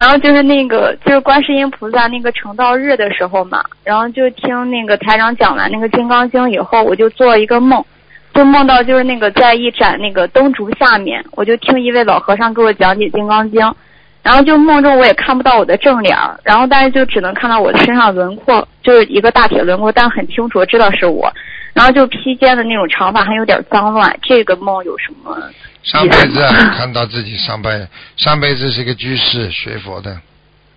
后就是就是观世音菩萨那个成道日的时候嘛，然后就听那个台长讲完那个金刚经以后，我就做一个梦，就梦到就是在一盏那个灯烛下面，我就听一位老和尚给我讲解金刚经，然后就梦中我也看不到我的正脸，然后但是就只能看到我的身上轮廓，就是一个大铁轮廓，但很清楚知道是我，然后就披肩的那种长发还有点脏乱，这个梦有什么？ 上辈子看到自己上辈子是个居士学佛的。